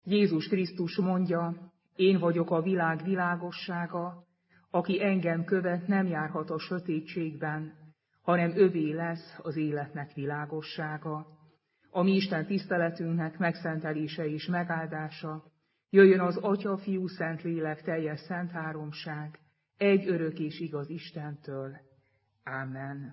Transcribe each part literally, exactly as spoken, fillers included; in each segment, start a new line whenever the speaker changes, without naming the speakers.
Jézus Krisztus mondja, én vagyok a világ világossága, aki engem követ, nem járhat a sötétségben, hanem övé lesz az életnek világossága. A mi Isten tiszteletünknek megszentelése és megáldása, jöjjön az Atya, Fiú, Szentlélek, teljes szent háromság, egy örök és igaz Istentől. Ámen.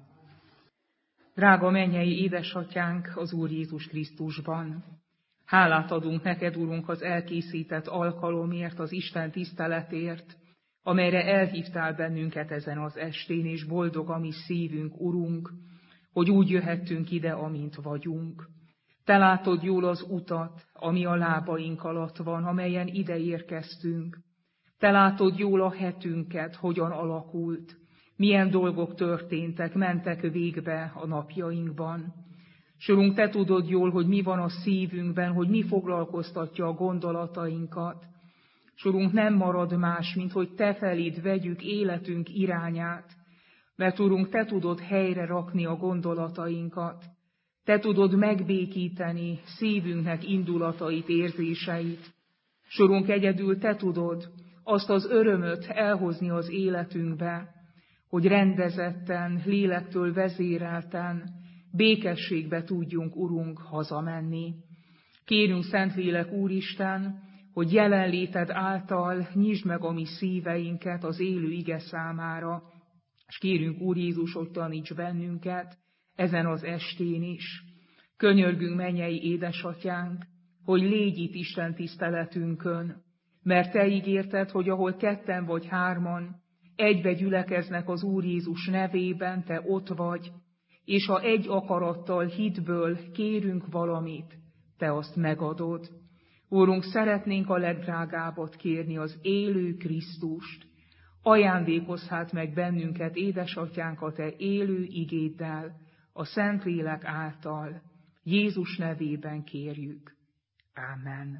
Drága mennyei édesatyánk az Úr Jézus Krisztusban, hálát adunk neked, Urunk, az elkészített alkalomért, az Isten tiszteletért, amelyre elhívtál bennünket ezen az estén, és boldog a mi szívünk, Urunk, hogy úgy jöhettünk ide, amint vagyunk. Te látod jól az utat, ami a lábaink alatt van, amelyen ide érkeztünk. Te látod jól a hetünket, hogyan alakult, milyen dolgok történtek, mentek végbe a napjainkban. S Urunk, te tudod jól, hogy mi van a szívünkben, hogy mi foglalkoztatja a gondolatainkat. S Urunk, nem marad más, mint hogy te feléd vegyük életünk irányát, mert Urunk, te tudod helyre rakni a gondolatainkat. Te tudod megbékíteni szívünknek indulatait, érzéseit. S Urunk, egyedül te tudod azt az örömöt elhozni az életünkbe, hogy rendezetten, lélektől vezérelten, békességbe tudjunk, Urunk, hazamenni. Kérünk, Szentlélek Úristen, hogy jelenléted által nyisd meg a mi szíveinket az élő ige számára, és kérünk, Úr Jézus, hogy taníts bennünket ezen az estén is. Könyörgünk, mennyei édesatyánk, hogy légy itt Isten tiszteletünkön, mert te ígérted, hogy ahol ketten vagy hárman egybe gyülekeznek az Úr Jézus nevében, te ott vagy, és ha egy akarattal, hitből kérünk valamit, te azt megadod. Úrunk, szeretnénk a legdrágábbat kérni, az élő Krisztust. Ajándékozz hát meg bennünket, édesatyánk, a te élő igéddel, a Szentlélek által. Jézus nevében kérjük. Ámen.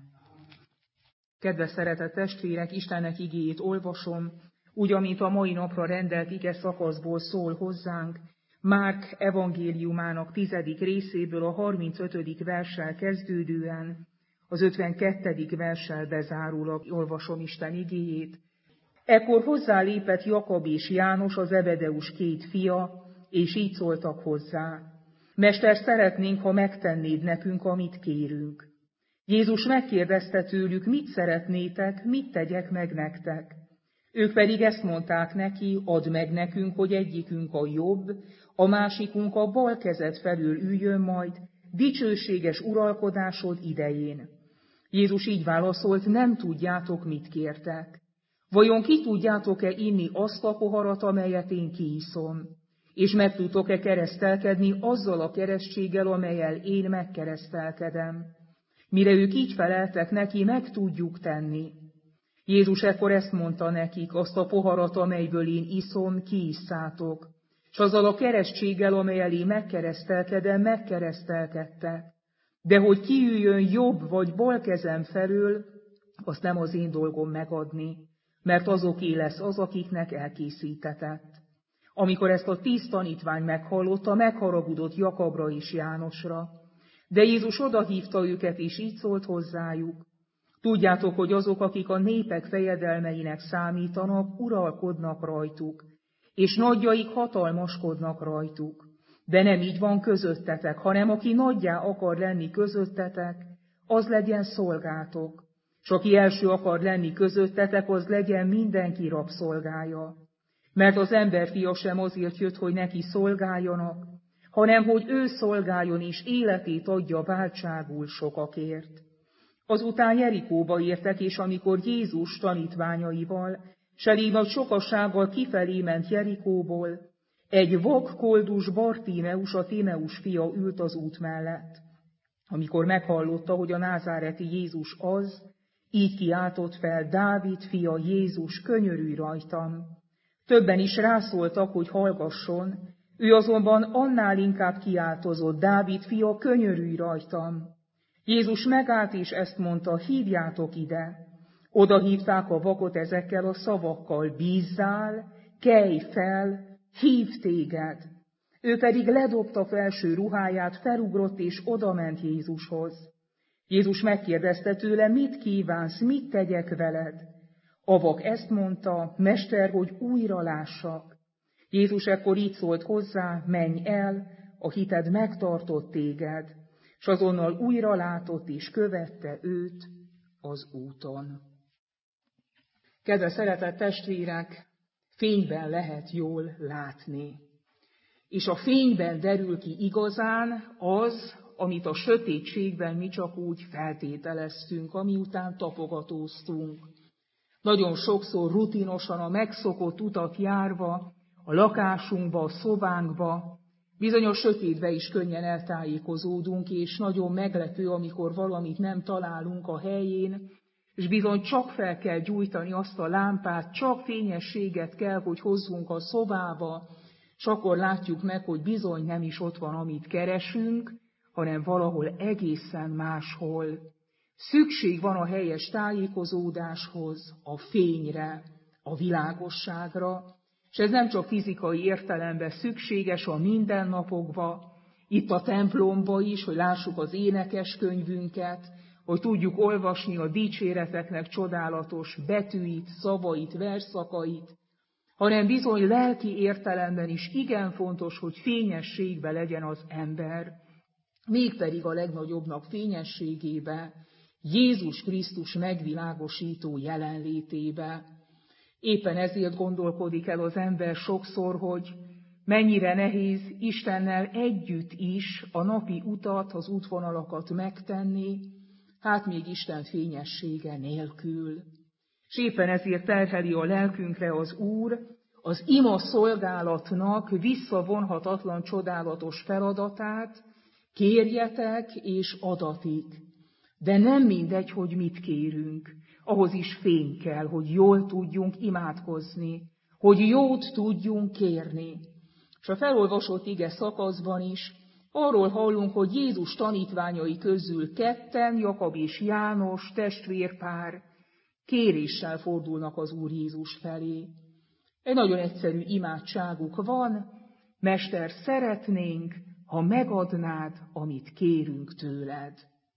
Kedves szeretett testvérek, Istennek igéjét olvasom, úgy, amint a mai napra rendelt ige szakaszból szól hozzánk, Márk evangéliumának tizedik részéből a harmincötödik verssel kezdődően, az ötvenkettedik verssel bezárólag olvasom Isten igéjét. Ekkor hozzálépett Jakab és János, a Zebedeus két fia, és így szóltak hozzá: Mester, szeretnénk, ha megtennéd nekünk, amit kérünk. Jézus megkérdezte tőlük, mit szeretnétek, mit tegyek meg nektek. Ők pedig ezt mondták neki, add meg nekünk, hogy egyikünk a jobb, a másikunk a bal kezed felül üljön majd, dicsőséges uralkodásod idején. Jézus így válaszolt, nem tudjátok, mit kértek. Vajon ki tudjátok-e inni azt a poharat, amelyet én kiiszom? És meg tudtok-e keresztelkedni azzal a keresztséggel, amellyel én megkeresztelkedem? Mire ők így feleltek neki, meg tudjuk tenni. Jézus ekkor ezt mondta nekik, azt a poharat, amelyből én iszom, kiisszátok, s azzal a keresztséggel, amellyel én megkeresztelkedem, megkeresztelkedtek. De hogy kiüljön jobb vagy bal kezem felől, azt nem az én dolgom megadni, mert azoké lesz az, akiknek elkészítetett. Amikor ezt a tíz tanítvány meghallotta, megharagudott Jakabra és Jánosra, de Jézus odahívta őket, és így szólt hozzájuk: Tudjátok, hogy azok, akik a népek fejedelmeinek számítanak, uralkodnak rajtuk, és nagyjaik hatalmaskodnak rajtuk. De nem így van közöttetek, hanem aki nagyjá akar lenni közöttetek, az legyen szolgátok, s aki első akar lenni közöttetek, az legyen mindenki rabszolgája. Mert az emberfia sem azért jött, hogy neki szolgáljanak, hanem hogy ő szolgáljon és életét adja váltságul sokakért. Azután Jerikóba értek, és amikor Jézus tanítványaival, s elég nagy sokassággal kifelé ment Jerikóból, egy vak koldus Bartímeus, a Timeus fia ült az út mellett. Amikor meghallotta, hogy a názáreti Jézus az, így kiáltott fel: Dávid fia, Jézus, könyörülj rajtam! Többen is rászóltak, hogy hallgasson, ő azonban annál inkább kiáltozott: Dávid fia, könyörülj rajtam! Jézus megállt, és ezt mondta: hívjátok ide. Oda hívták a vakot ezekkel a szavakkal: bízzál, kelj fel, hív téged. Ő pedig ledobta felső ruháját, felugrott és odament Jézushoz. Jézus megkérdezte tőle, mit kívánsz, mit tegyek veled? A vak ezt mondta, Mester, hogy újra lássak. Jézus ekkor így szólt hozzá, menj el, a hited megtartott téged, s azonnal újra látott és követte őt az úton. Kedves szeretett testvérek, fényben lehet jól látni. És a fényben derül ki igazán az, amit a sötétségben mi csak úgy feltételeztünk, ami után tapogatóztunk. Nagyon sokszor rutinosan a megszokott utat járva, a lakásunkba, a szobánkba, bizonyos sötétbe is könnyen eltájékozódunk, és nagyon meglepő, amikor valamit nem találunk a helyén, és bizony csak fel kell gyújtani azt a lámpát, csak fényességet kell, hogy hozzunk a szobába, és akkor látjuk meg, hogy bizony nem is ott van, amit keresünk, hanem valahol egészen máshol. Szükség van a helyes tájékozódáshoz, a fényre, a világosságra, és ez nem csak fizikai értelemben szükséges a mindennapokban, itt a templomba is, hogy lássuk az énekeskönyvünket, hogy tudjuk olvasni a dicséreteknek csodálatos betűit, szavait, versszakait, hanem bizony lelki értelemben is igen fontos, hogy fényességbe legyen az ember, mégpedig a legnagyobbnak fényességébe, Jézus Krisztus megvilágosító jelenlétébe. Éppen ezért gondolkodik el az ember sokszor, hogy mennyire nehéz Istennel együtt is a napi utat, az útvonalakat megtenni, hát még Isten fényessége nélkül. És éppen ezért terheli a lelkünkre az Úr az ima szolgálatnak visszavonhatatlan csodálatos feladatát, kérjetek és adatik. De nem mindegy, hogy mit kérünk. Ahhoz is fény kell, hogy jól tudjunk imádkozni, hogy jót tudjunk kérni. És a felolvasott ige szakaszban is arról hallunk, hogy Jézus tanítványai közül ketten, Jakab és János, testvérpár, kéréssel fordulnak az Úr Jézus felé. Egy nagyon egyszerű imádságuk van, Mester, szeretnénk, ha megadnád, amit kérünk tőled.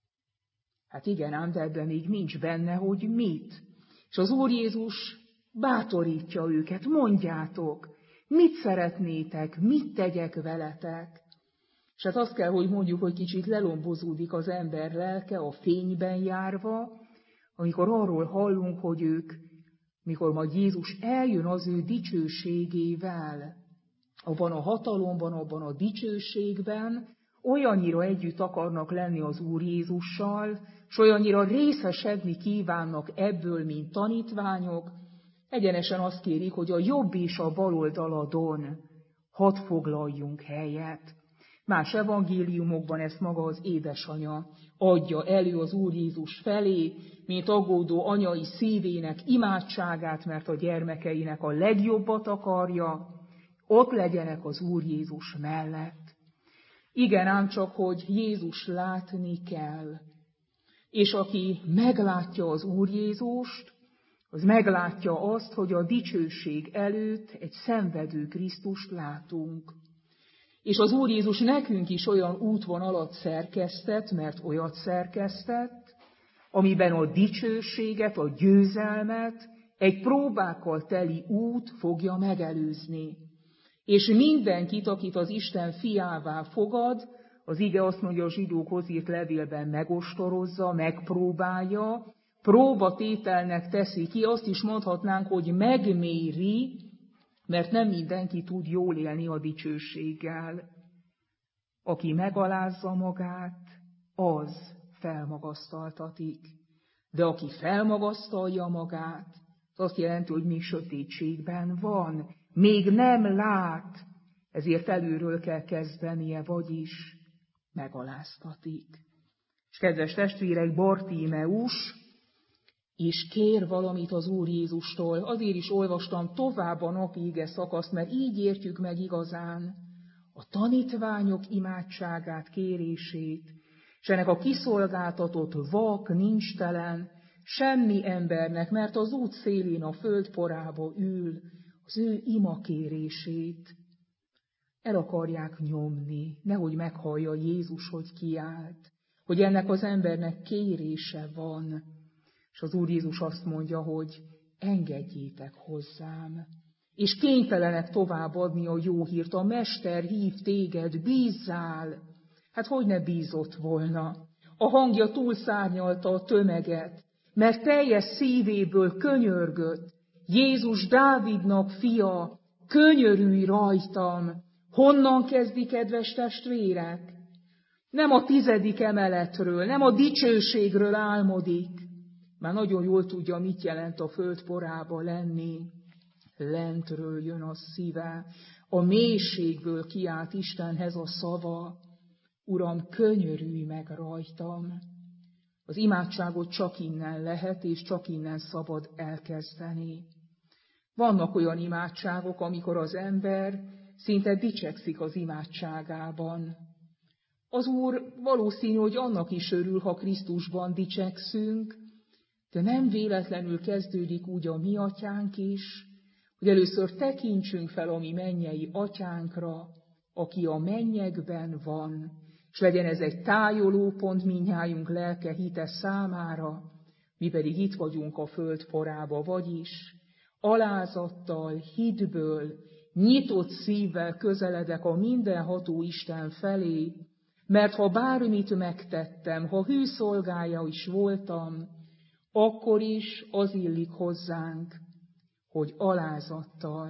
Hát igen, ám, de ebben még nincs benne, hogy mit. És az Úr Jézus bátorítja őket, mondjátok, mit szeretnétek, mit tegyek veletek. És hát azt kell, hogy mondjuk, hogy kicsit lelombozódik az ember lelke a fényben járva, amikor arról hallunk, hogy ők, mikor majd Jézus eljön az ő dicsőségével, abban a hatalomban, abban a dicsőségben, olyannyira együtt akarnak lenni az Úr Jézussal, s olyannyira részesedni kívánnak ebből, mint tanítványok, egyenesen azt kérik, hogy a jobb és a bal oldaladon hadd foglaljunk helyet. Más evangéliumokban ezt maga az édesanya adja elő az Úr Jézus felé, mint aggódó anyai szívének imádságát, mert a gyermekeinek a legjobbat akarja, ott legyenek az Úr Jézus mellett. Igen, ám csak, hogy Jézus látni kell. És aki meglátja az Úr Jézust, az meglátja azt, hogy a dicsőség előtt egy szenvedő Krisztust látunk. És az Úr Jézus nekünk is olyan útvonalat szerkesztett, mert olyat szerkesztett, amiben a dicsőséget, a győzelmet egy próbákkal teli út fogja megelőzni. És mindenkit, akit az Isten fiává fogad, az ige azt mondja, a zsidókhoz írt levélben megostorozza, megpróbálja, próbatételnek teszi ki, azt is mondhatnánk, hogy megméri, mert nem mindenki tud jól élni a dicsőséggel. Aki megalázza magát, az felmagasztaltatik. De aki felmagasztalja magát, az azt jelenti, hogy még sötétségben van, még nem lát, ezért előről kell kezdenie, vagyis megaláztatik. És kedves testvérek, Bartímeus és kér valamit az Úr Jézustól. Azért is olvastam tovább a napi ige szakaszt, mert így értjük meg igazán a tanítványok imádságát, kérését, és ennek a kiszolgáltatott vak, nincstelen, semmi embernek, mert az út szélén a föld porába ül, az ő imakérését el akarják nyomni, nehogy meghallja Jézus, hogy kiált, hogy ennek az embernek kérése van, és az Úr Jézus azt mondja, hogy engedjétek hozzám, és kénytelenek továbbadni a jó hírt. A Mester hív téged, bízzál! Hát hogy ne bízott volna? A hangja túlszárnyalta a tömeget, mert teljes szívéből könyörgött. Jézus Dávidnak fia, könyörülj rajtam! Honnan kezdi, kedves testvérek? Nem a tizedik emeletről, nem a dicsőségről álmodik. Már nagyon jól tudja, mit jelent a föld porába lenni. Lentről jön a szíve, a mélységből kiált Istenhez a szava. Uram, könyörülj meg rajtam! Az imádságot csak innen lehet, és csak innen szabad elkezdeni. Vannak olyan imádságok, amikor az ember szinte dicsekszik az imádságában. Az Úr valószínű, hogy annak is örül, ha Krisztusban dicsekszünk, de nem véletlenül kezdődik úgy a mi atyánk is, hogy először tekintsünk fel a mi mennyei atyánkra, aki a mennyekben van, és legyen ez egy tájolópont mindnyájunk lelke hite számára, mi pedig itt vagyunk a föld porába, vagyis alázattal, hitből, nyitott szívvel közeledek a mindenható Isten felé, mert ha bármit megtettem, ha hű szolgája is voltam, akkor is az illik hozzánk, hogy alázattal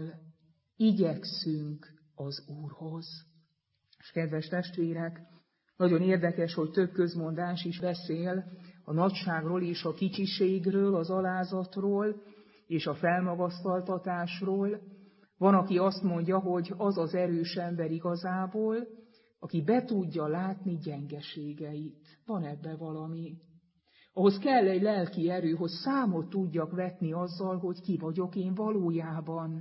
igyekszünk az Úrhoz. És kedves testvérek, nagyon érdekes, hogy több közmondás is beszél a nagyságról és a kicsiségről, az alázatról és a felmagasztaltatásról. Van, aki azt mondja, hogy az az erős ember igazából, aki be tudja látni gyengeségeit. Van ebbe valami. Ahhoz kell egy lelki erő, hogy számot tudjak vetni azzal, hogy ki vagyok én valójában.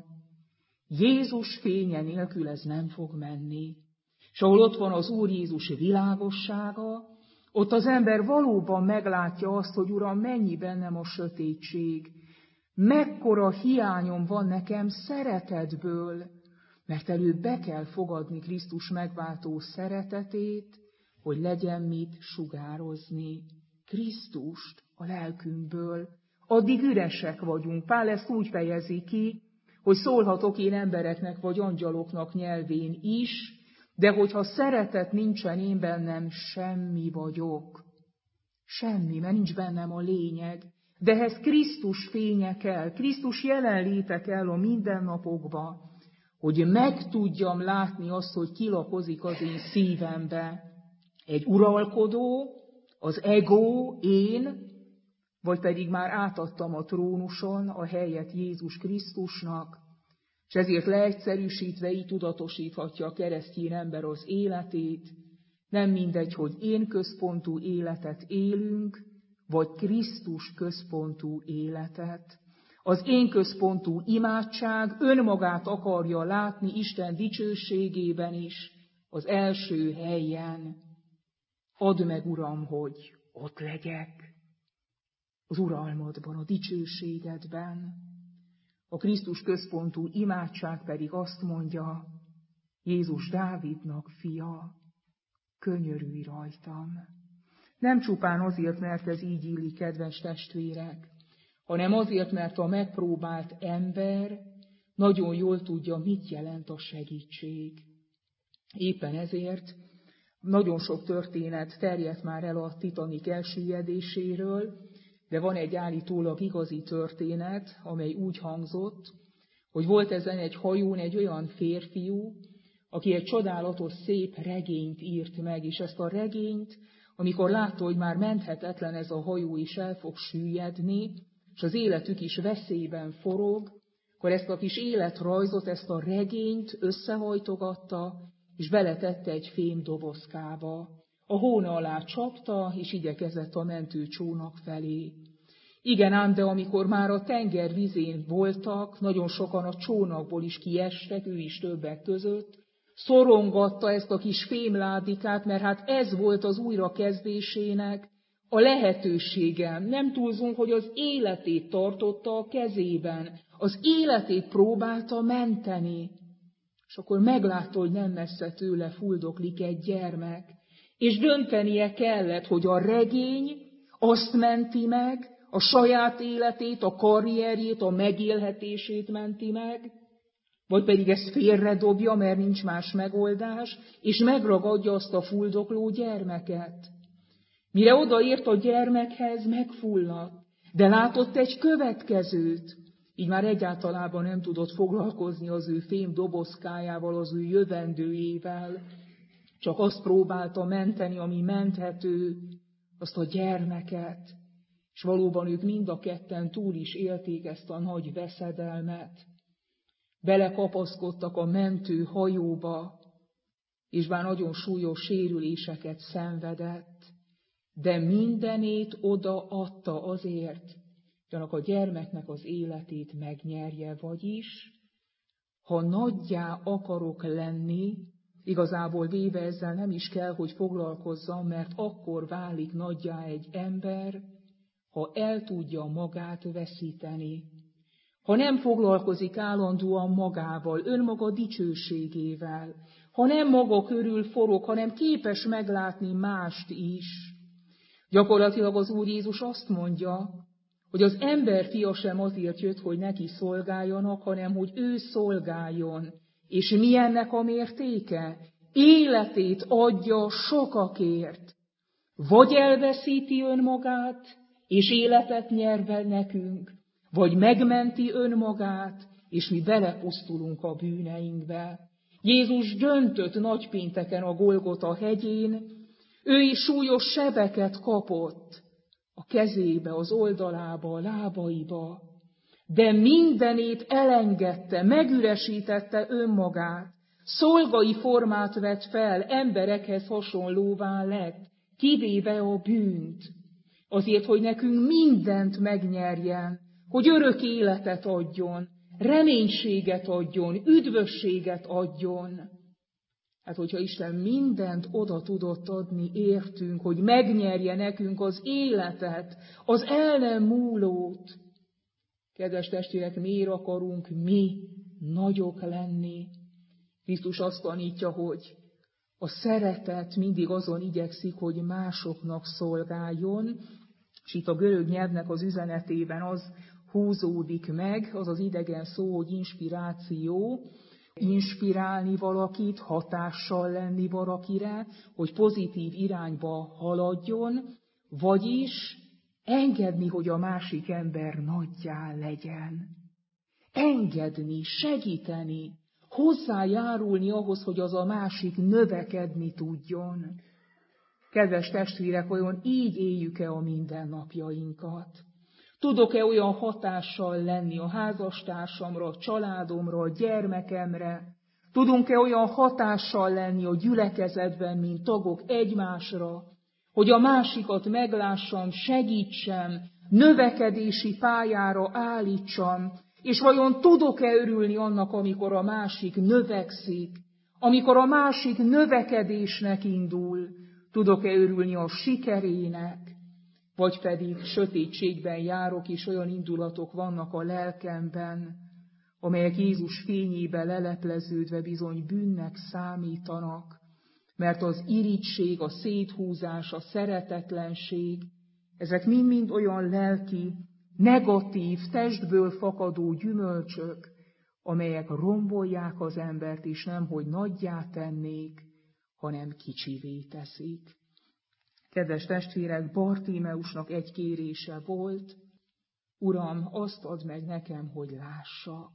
Jézus fénye nélkül ez nem fog menni. És ahol ott van az Úr Jézus világossága, ott az ember valóban meglátja azt, hogy Uram, mennyi bennem a sötétség, mekkora hiányom van nekem szeretetből, mert előbb be kell fogadni Krisztus megváltó szeretetét, hogy legyen mit sugározni. Krisztust a lelkünkből. Addig üresek vagyunk. Pál ezt úgy fejezi ki, hogy szólhatok én embereknek vagy angyaloknak nyelvén is, de hogyha szeretet nincsen én bennem, semmi vagyok. Semmi, mert nincs bennem a lényeg. De ehhez Krisztus fénye kell, Krisztus jelenléte kell a mindennapokba, hogy meg tudjam látni azt, hogy kilakozik az én szívembe. Egy uralkodó, az ego, én, vagy pedig már átadtam a trónuson a helyet Jézus Krisztusnak, és ezért leegyszerűsítve így tudatosíthatja a keresztény ember az életét. Nem mindegy, hogy én központú életet élünk, vagy Krisztus központú életet. Az én központú imádság önmagát akarja látni Isten dicsőségében is, az első helyen. Add meg, Uram, hogy ott legyek, az uralmadban, a dicsőségedben. A Krisztus központú imádság pedig azt mondja, Jézus Dávidnak fia, könyörülj rajtam. Nem csupán azért, mert ez így illik, kedves testvérek, hanem azért, mert a megpróbált ember nagyon jól tudja, mit jelent a segítség. Éppen ezért nagyon sok történet terjedt már el a Titanic elsüllyedéséről, de van egy állítólag igazi történet, amely úgy hangzott, hogy volt ezen egy hajón egy olyan férfiú, aki egy csodálatos, szép regényt írt meg, és ezt a regényt, amikor látta, hogy már menthetetlen ez a hajó is el fog süllyedni, és az életük is veszélyben forog, akkor ezt a kis életrajzot, ezt a regényt összehajtogatta, és beletette egy fémdobozkába. A hóna alá csapta, és igyekezett a mentőcsónak felé. Igen ám, de amikor már a tenger vizén voltak, nagyon sokan a csónakból is kiestek, ő is többek között, szorongatta ezt a kis fémládikát, mert hát ez volt az újrakezdésének a lehetőségem. Nem túlzunk, hogy az életét tartotta a kezében, az életét próbálta menteni. És akkor meglátta, hogy nem messze tőle fuldoklik egy gyermek, És döntenie kellett, hogy a regény azt menti meg, a saját életét, a karrierjét, a megélhetését menti meg, vagy pedig ezt félredobja, mert nincs más megoldás, és megragadja azt a fuldokló gyermeket. Mire odaért a gyermekhez, megfulladt, de látott egy következőt, így már egyáltalában nem tudott foglalkozni az ő fém dobozkájával, az ő jövendőjével, csak azt próbálta menteni, ami menthető, azt a gyermeket, és valóban ők mind a ketten túl is élték ezt a nagy veszedelmet. Belekapaszkodtak a mentő hajóba, és bár nagyon súlyos sérüléseket szenvedett, de mindenét odaadta azért, hogy annak a gyermeknek az életét megnyerje, vagyis, ha nagyjá akarok lenni, igazából véve ezzel nem is kell, hogy foglalkozzam, mert akkor válik nagyjá egy ember, ha el tudja magát veszíteni. Ha nem foglalkozik állandóan magával, önmaga dicsőségével, ha nem maga körül forog, hanem képes meglátni mást is. Gyakorlatilag az Úr Jézus azt mondja, hogy az ember fia sem azért jött, hogy neki szolgáljanak, hanem hogy ő szolgáljon. És mi ennek a mértéke? Életét adja sokakért. Vagy elveszíti önmagát, és életet nyer be nekünk, vagy megmenti önmagát, és mi belepusztulunk a bűneinkbe. Jézus döntött nagypénteken a Golgota hegyén, ő is súlyos sebeket kapott a kezébe, az oldalába, a lábaiba, de mindenét elengedte, megüresítette önmagát, szolgai formát vett fel, emberekhez hasonlóvá lett, kivéve a bűnt, azért, hogy nekünk mindent megnyerjen, hogy örök életet adjon, reménységet adjon, üdvösséget adjon. Hát, hogyha Isten mindent oda tudott adni értünk, hogy megnyerje nekünk az életet, az el nem múlót, kedves testvérek, miért akarunk mi nagyok lenni? Krisztus azt tanítja, hogy a szeretet mindig azon igyekszik, hogy másoknak szolgáljon, és itt a görög nyelvnek az üzenetében az húzódik meg, az az idegen szó, hogy inspiráció, inspirálni valakit, hatással lenni valakire, hogy pozitív irányba haladjon, vagyis engedni, hogy a másik ember nagyjá legyen. Engedni, segíteni, hozzájárulni ahhoz, hogy az a másik növekedni tudjon. Kedves testvérek, olyan így éljük-e a mindennapjainkat? Tudok-e olyan hatással lenni a házastársamra, a családomra, a gyermekemre? Tudunk-e olyan hatással lenni a gyülekezetben, mint tagok egymásra, hogy a másikat meglássam, segítsem, növekedési pályára állítsam, és vajon tudok-e örülni annak, amikor a másik növekszik, amikor a másik növekedésnek indul, tudok-e örülni a sikerének, vagy pedig sötétségben járok, és olyan indulatok vannak a lelkemben, amelyek Jézus fényébe lelepleződve bizony bűnnek számítanak, mert az irigység, a széthúzás, a szeretetlenség, ezek mind-mind olyan lelki, negatív, testből fakadó gyümölcsök, amelyek rombolják az embert, és nemhogy nagyjá tennék, hanem kicsivé teszik. Kedves testvérek, Bartímeusnak egy kérése volt, Uram, azt add meg nekem, hogy lássak.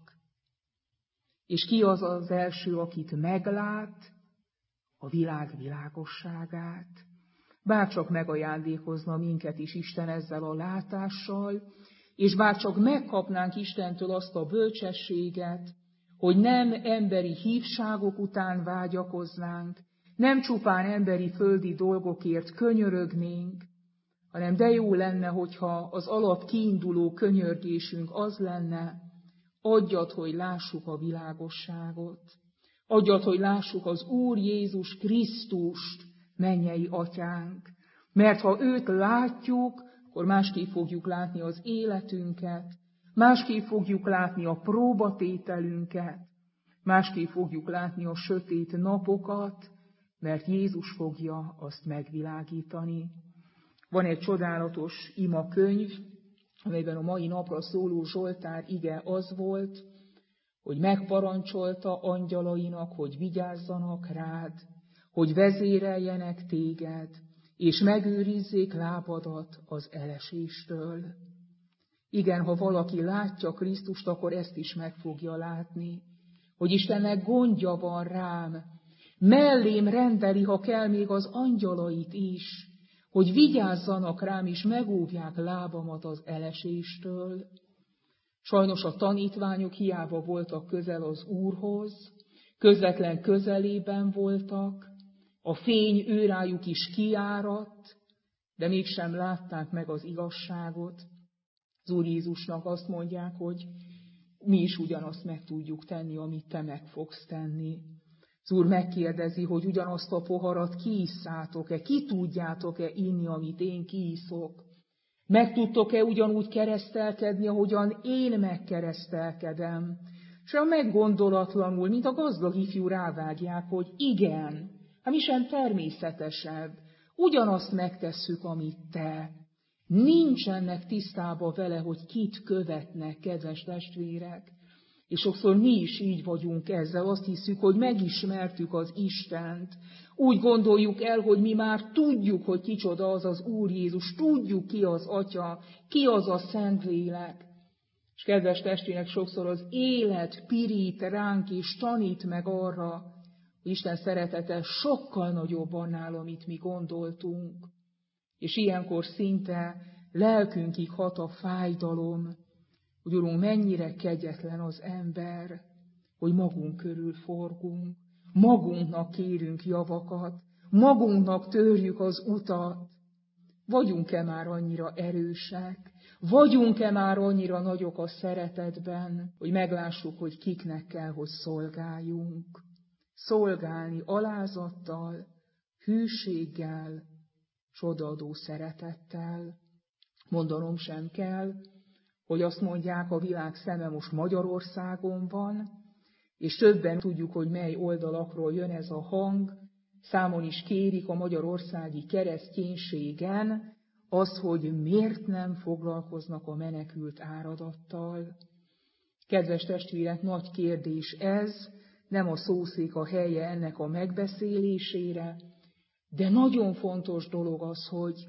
És ki az az első, akit meglát? A világ világosságát. Bárcsak megajándékozna minket is Isten ezzel a látással, és bárcsak megkapnánk Istentől azt a bölcsességet, hogy nem emberi hívságok után vágyakoznánk, nem csupán emberi földi dolgokért könyörögnénk, hanem de jó lenne, hogyha az alap kiinduló könyörgésünk az lenne, adjad, hogy lássuk a világosságot, adjad, hogy lássuk az Úr Jézus Krisztust, mennyei Atyánk, mert ha őt látjuk, akkor másképp fogjuk látni az életünket, másképp fogjuk látni a próbatételünket, másképp fogjuk látni a sötét napokat, mert Jézus fogja azt megvilágítani. Van egy csodálatos imakönyv, amelyben a mai napra szóló Zsoltár ige az volt, hogy megparancsolta angyalainak, hogy vigyázzanak rád, hogy vezéreljenek téged, és megőrizzék lábadat az eleséstől. Igen, ha valaki látja Krisztust, akkor ezt is meg fogja látni, hogy Istennek gondja van rám, mellém rendeli, ha kell, még az angyalait is, hogy vigyázzanak rám, és megóvják lábamat az eleséstől. Sajnos a tanítványok hiába voltak közel az Úrhoz, közvetlen közelében voltak, a fény őrájuk is kiáradt, de mégsem látták meg az igazságot. Az Úr Jézusnak azt mondják, hogy mi is ugyanazt meg tudjuk tenni, amit te meg fogsz tenni. Az Úr megkérdezi, hogy ugyanazt a poharat kiisszátok-e, ki tudjátok-e inni, amit én kiiszok. Meg tudtok-e ugyanúgy keresztelkedni, ahogyan én megkeresztelkedem? És olyan meggondolatlanul, mint a gazdag ifjú rávágják, hogy igen, hát mi sem természetesebb, ugyanazt megtesszük, amit te. Nincsenek tisztába vele, hogy kit követnek, kedves testvérek. És sokszor mi is így vagyunk ezzel, azt hiszük, hogy megismertük az Istent. Úgy gondoljuk el, hogy mi már tudjuk, hogy kicsoda az az Úr Jézus, tudjuk ki az Atya, ki az a Szentlélek. És kedves testvérek, sokszor az élet pirít ránk és tanít meg arra, hogy Isten szeretete sokkal nagyobb annál, amit mi gondoltunk. És ilyenkor szinte lelkünkig hat a fájdalom, hogy Urunk, mennyire kegyetlen az ember, hogy magunk körül forgunk, magunknak kérünk javakat, magunknak törjük az utat. Vagyunk-e már annyira erősek? Vagyunk-e már annyira nagyok a szeretetben, hogy meglássuk, hogy kiknek kell, hogy szolgáljunk? Szolgálni alázattal, hűséggel, s odaadó szeretettel. Mondanom sem kell, hogy azt mondják, a világ szeme most Magyarországon van, és többen tudjuk, hogy mely oldalakról jön ez a hang, számon is kérik a magyarországi kereszténységen az, hogy miért nem foglalkoznak a menekült áradattal. Kedves testvérek, nagy kérdés ez, nem a szószék a helye ennek a megbeszélésére, de nagyon fontos dolog az, hogy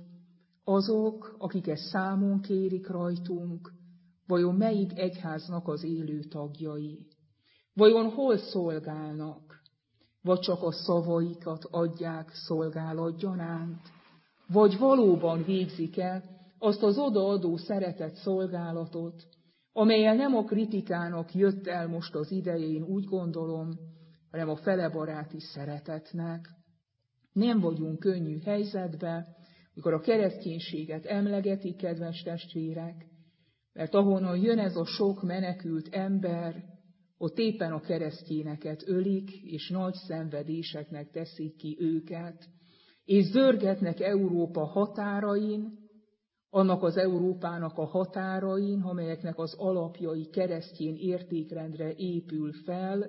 azok, akik ezt számon kérik rajtunk, vajon melyik egyháznak az élő tagjai? Vajon hol szolgálnak? Vagy csak a szavaikat adják szolgálat gyanánt? Vagy valóban végzik-e azt az odaadó szeretett szolgálatot, amellyel nem a kritikának jött el most az ideje, én úgy gondolom, hanem a felebaráti szeretetnek. Nem vagyunk könnyű helyzetbe, mikor a kereszténységet emlegetik, kedves testvérek, mert ahonnan jön ez a sok menekült ember, ott éppen a keresztényeket ölik, és nagy szenvedéseknek teszik ki őket, és zörgetnek Európa határain, annak az Európának a határain, amelyeknek az alapjai keresztény értékrendre épül fel,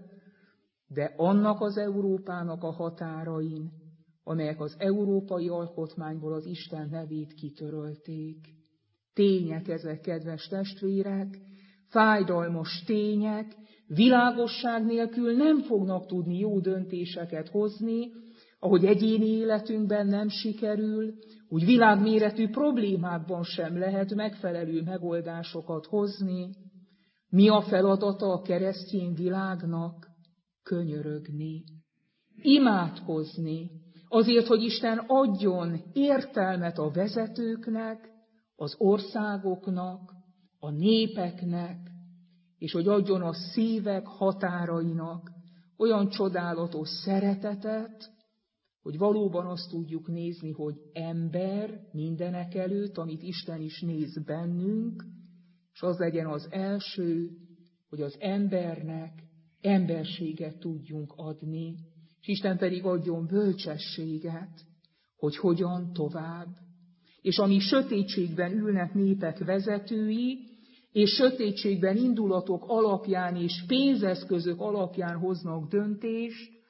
de annak az Európának a határain, amelyek az európai alkotmányból az Isten nevét kitörölték. Tények ezek, kedves testvérek, fájdalmas tények, világosság nélkül nem fognak tudni jó döntéseket hozni, ahogy egyéni életünkben nem sikerül, úgy világméretű problémákban sem lehet megfelelő megoldásokat hozni. Mi a feladata a keresztény világnak? Könyörögni, imádkozni, azért, hogy Isten adjon értelmet a vezetőknek, az országoknak, a népeknek, és hogy adjon a szívek határainak olyan csodálatos szeretetet, hogy valóban azt tudjuk nézni, hogy ember mindenek előtt, amit Isten is néz bennünk, és az legyen az első, hogy az embernek emberséget tudjunk adni, és Isten pedig adjon bölcsességet, hogy hogyan tovább. És amíg sötétségben ülnek népek vezetői, és sötétségben indulatok alapján és pénzeszközök alapján hoznak döntést,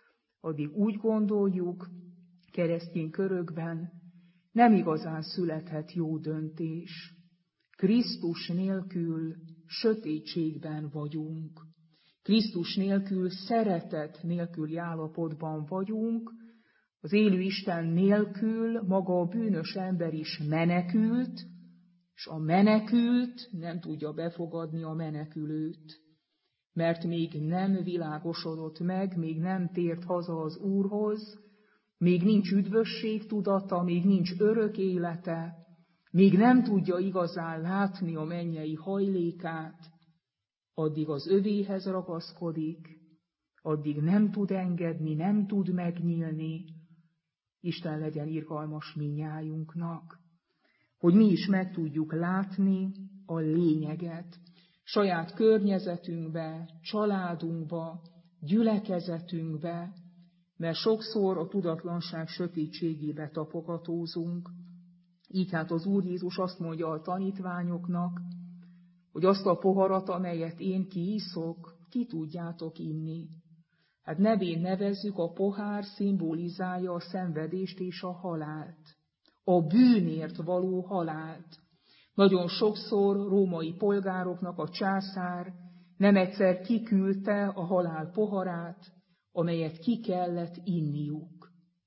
addig úgy gondoljuk, keresztény körökben nem igazán születhet jó döntés. Krisztus nélkül sötétségben vagyunk. Krisztus nélkül szeretet nélküli állapotban vagyunk. Az élő Isten nélkül maga a bűnös ember is menekült, és a menekült nem tudja befogadni a menekülőt. Mert még nem világosodott meg, még nem tért haza az Úrhoz, még nincs üdvösség tudata, még nincs örök élete, még nem tudja igazán látni a mennyei hajlékát, addig az övéhez ragaszkodik, addig nem tud engedni, nem tud megnyílni. Isten legyen irgalmas mindnyájunknak, hogy mi is meg tudjuk látni a lényeget, saját környezetünkbe, családunkba, gyülekezetünkbe, mert sokszor a tudatlanság sötétségébe tapogatózunk. Így hát az Úr Jézus azt mondja a tanítványoknak, hogy azt a poharat, amelyet én kiiszok, ki tudjátok inni. Hát nevén nevezzük, a pohár szimbolizálja a szenvedést és a halált. A bűnért való halált. Nagyon sokszor római polgároknak a császár nem egyszer kiküldte a halál poharát, amelyet ki kellett inniuk.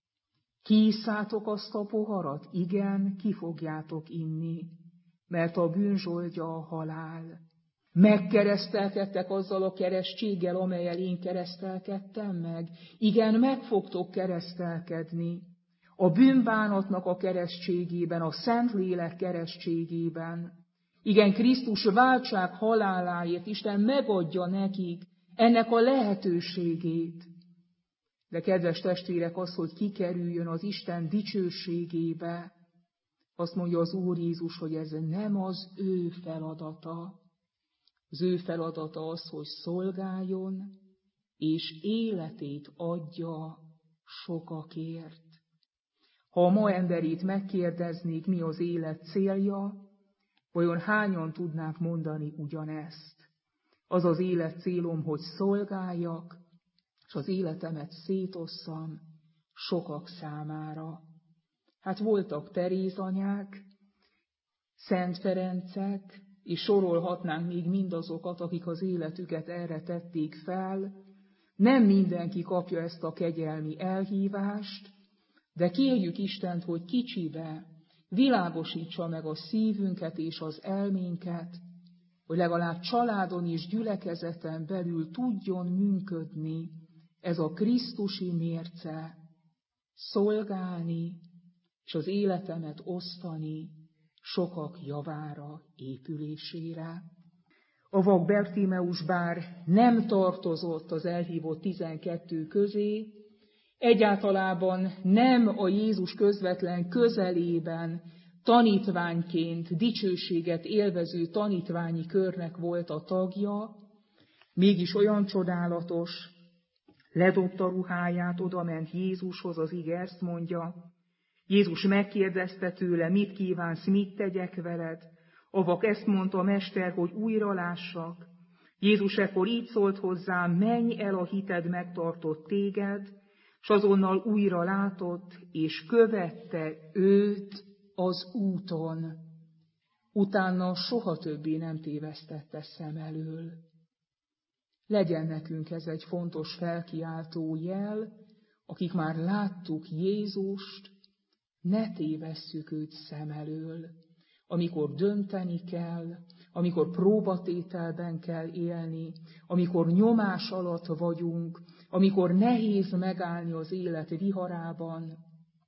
Kiisszátok azt a poharat? Igen, ki fogjátok inni, mert a bűn zsoldja a halál. Megkeresztelkedtek azzal a keresztséggel, amellyel én keresztelkedtem meg? Igen, meg fogtok keresztelkedni. A bűnbánatnak a keresztségében, a Szentlélek keresztségében. Igen, Krisztus váltság haláláért Isten megadja nekik ennek a lehetőségét. De kedves testvérek, az, hogy kikerüljön az Isten dicsőségébe, azt mondja az Úr Jézus, hogy ez nem az ő feladata. Az ő feladata az, hogy szolgáljon, és életét adja sokakért. Ha a ma emberét megkérdeznék, mi az élet célja, vajon hányan tudnák mondani ugyanezt? Az az élet célom, hogy szolgáljak, és az életemet szétosszam sokak számára. Hát voltak Terézanyák, Szent Ferencek, és sorolhatnánk még mindazokat, akik az életüket erre tették fel. Nem mindenki kapja ezt a kegyelmi elhívást, de kérjük Istent, hogy kicsibe világosítsa meg a szívünket és az elménket, hogy legalább családon és gyülekezeten belül tudjon működni ez a krisztusi mérce, szolgálni és az életemet osztani sokak javára, épülésére. A vak Bartimeus bár nem tartozott az elhívott tizenkettő közé, egyáltalában nem a Jézus közvetlen közelében tanítványként dicsőséget élvező tanítványi körnek volt a tagja, mégis olyan csodálatos, ledobta ruháját, odament Jézushoz, az ige ezt mondja. Jézus megkérdezte tőle, mit kívánsz, mit tegyek veled? A vak ezt mondta, Mester, hogy újra lássak. Jézus ekkor így szólt hozzá, menj el, a hited megtartott téged, s azonnal újra látott, és követte őt az úton. Utána soha többé nem tévesztette szem elől. Legyen nekünk ez egy fontos felkiáltó jel, akik már láttuk Jézust, ne tévesszük őt szem elől. Amikor dönteni kell, amikor próbatételben kell élni, amikor nyomás alatt vagyunk, amikor nehéz megállni az élet viharában,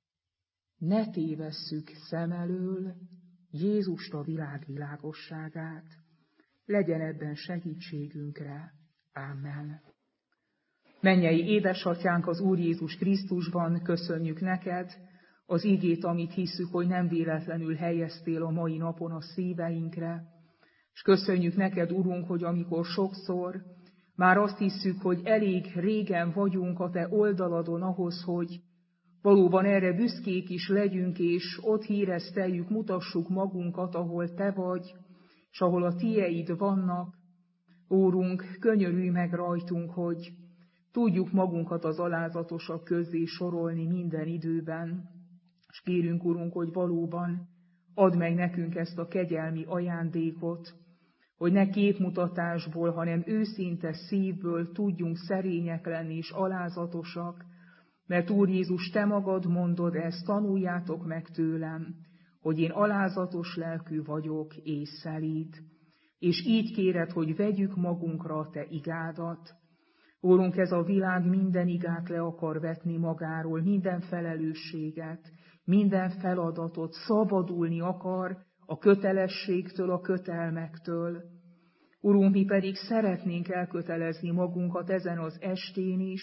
ne tévesszük szem elől Jézust, a világ világosságát. Legyen ebben segítségünkre. Amen. Mennyei édesatyánk, az Úr Jézus Krisztusban, köszönjük neked az igét, amit hisszük, hogy nem véletlenül helyeztél a mai napon a szíveinkre, és köszönjük neked, Urunk, hogy amikor sokszor már azt hisszük, hogy elég régen vagyunk a te oldaladon ahhoz, hogy valóban erre büszkék is legyünk, és ott híreszteljük, mutassuk magunkat, ahol te vagy, és ahol a tieid vannak. Úrunk, könyörülj meg rajtunk, hogy tudjuk magunkat az alázatosak közé sorolni minden időben, és kérünk, Urunk, hogy valóban add meg nekünk ezt a kegyelmi ajándékot, hogy ne képmutatásból, hanem őszinte szívből tudjunk szerények lenni és alázatosak, mert Úr Jézus, Te magad mondod ezt, tanuljátok meg tőlem, hogy én alázatos lelkű vagyok és szelíd. És így kéred, hogy vegyük magunkra a Te igádat. Úrunk, ez a világ minden igát le akar vetni magáról, minden felelősséget, minden feladatot, szabadulni akar a kötelességtől, a kötelmektől. Urunk, mi pedig szeretnénk elkötelezni magunkat ezen az estén is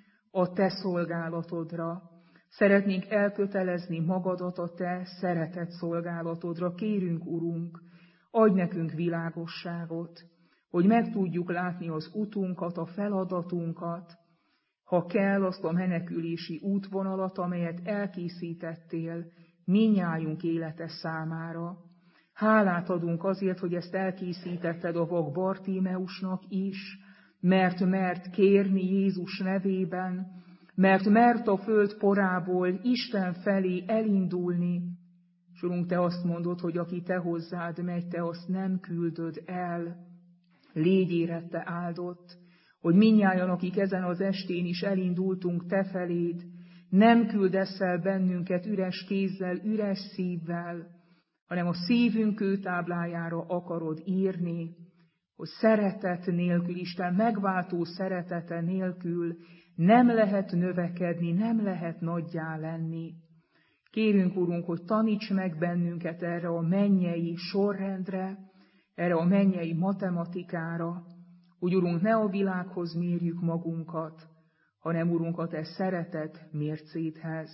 a Te szolgálatodra. Szeretnénk elkötelezni magadat a Te szeretett szolgálatodra. Kérünk, Urunk, adj nekünk világosságot, hogy meg tudjuk látni az utunkat, a feladatunkat, ha kell azt a menekülési útvonalat, amelyet elkészítettél mindnyájunk élete számára. Hálát adunk azért, hogy ezt elkészítetted a vak Bartímeusnak is, mert mert kérni Jézus nevében, mert mert a föld porából Isten felé elindulni. És Urunk, Te azt mondod, hogy aki Te hozzád megy, Te azt nem küldöd el. Légy érette áldott, hogy mindnyájan, akik ezen az estén is elindultunk Te feléd, nem küldesz el bennünket üres kézzel, üres szívvel, hanem a szívünk kőtáblájára akarod írni, hogy szeretet nélkül, Isten megváltó szeretete nélkül nem lehet növekedni, nem lehet nagyjá lenni. Kérünk, Urunk, hogy taníts meg bennünket erre a mennyei sorrendre, erre a mennyei matematikára, hogy, Urunk, ne a világhoz mérjük magunkat, hanem, Urunk, a Te szeretet mércédhez.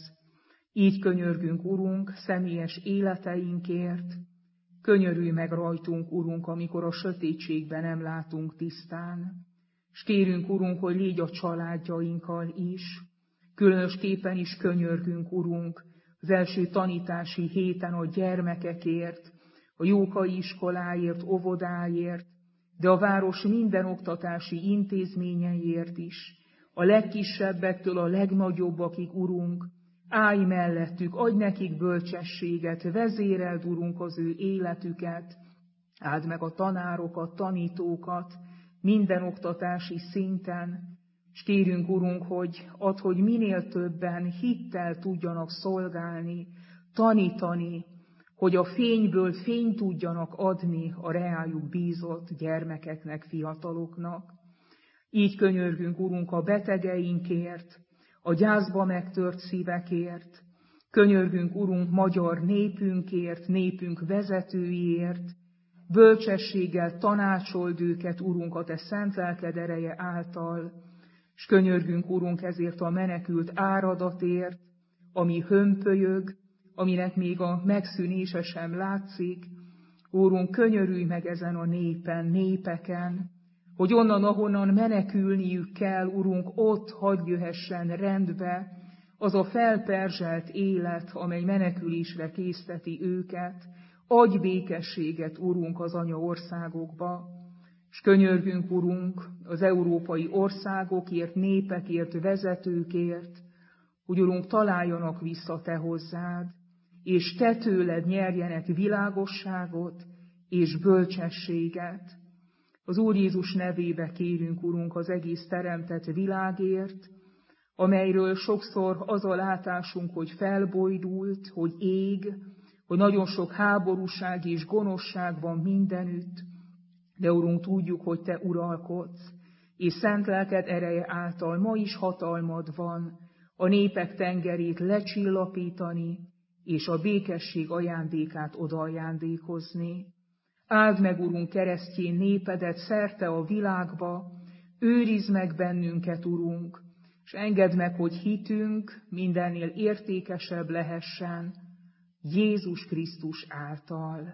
Így könyörgünk, Urunk, személyes életeinkért, könyörülj meg rajtunk, Urunk, amikor a sötétségben nem látunk tisztán. És kérünk, Urunk, hogy légy a családjainkkal is, különösképpen is könyörgünk, Urunk, az első tanítási héten a gyermekekért, a Jókai iskoláért, óvodáért, de a város minden oktatási intézményeiért is, a legkisebbektől a legnagyobbakig, Urunk, állj mellettük, adj nekik bölcsességet, vezéreld, Urunk, az ő életüket, áld meg a tanárokat, tanítókat, minden oktatási szinten, és kérünk, Urunk, hogy add, hogy minél többen hittel tudjanak szolgálni, tanítani, hogy a fényből fényt tudjanak adni a reájuk bízott gyermekeknek, fiataloknak. Így könyörgünk, Urunk, a betegeinkért, a gyászba megtört szívekért, könyörgünk, Urunk, magyar népünkért, népünk vezetőiért, bölcsességgel tanácsold őket, Urunk, a Te szent lelked ereje által, és könyörgünk, Urunk, ezért a menekült áradatért, ami hömpölyög, aminek még a megszűnése sem látszik. Úrunk, könyörülj meg ezen a népen, népeken, hogy onnan, ahonnan menekülniük kell, Urunk, ott hadd jöhessen rendbe az a felperzselt élet, amely menekülésre készteti őket. Adj békességet, Urunk, az anyaországokba, és könyörgünk, Urunk, az európai országokért, népekért, vezetőkért, hogy, Urunk, találjanak vissza Te hozzád, és Te tőled nyerjenek világosságot és bölcsességet. Az Úr Jézus nevébe kérünk, Urunk, az egész teremtett világért, amelyről sokszor az a látásunk, hogy felbojdult, hogy ég, hogy nagyon sok háborúság és gonoszság van mindenütt, de, Urunk, tudjuk, hogy Te uralkodsz, és szent lelked ereje által ma is hatalmad van a népek tengerét lecsillapítani, és a békesség ajándékát odaajándékozni. Áld meg, Urunk, keresztjén népedet szerte a világba, őrizd meg bennünket, Urunk, és engedd meg, hogy hitünk mindennél értékesebb lehessen Jézus Krisztus által.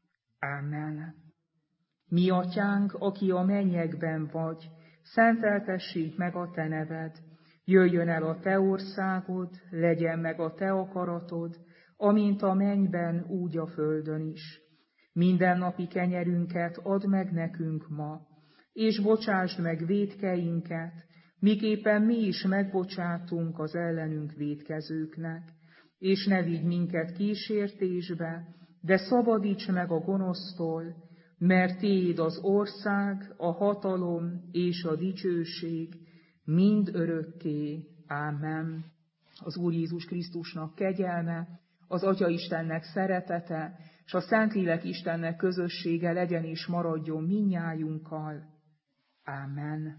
Amen. Mi atyánk, aki a mennyekben vagy, szenteltessék meg a Te neved, jöjjön el a Te országod, legyen meg a Te akaratod, amint a mennyben, úgy a földön is. Mindennapi kenyerünket add meg nekünk ma, és bocsásd meg vétkeinket, miképpen mi is megbocsátunk az ellenünk vétkezőknek, és ne vigy minket kísértésbe, de szabadíts meg a gonosztól, mert Tiéd az ország, a hatalom és a dicsőség mind örökké. Ámen. Az Úr Jézus Krisztusnak kegyelme, az Atya Istennek szeretete, és a Szentlélek Istennek közössége legyen és maradjon mindnyájunkkal. Ámen.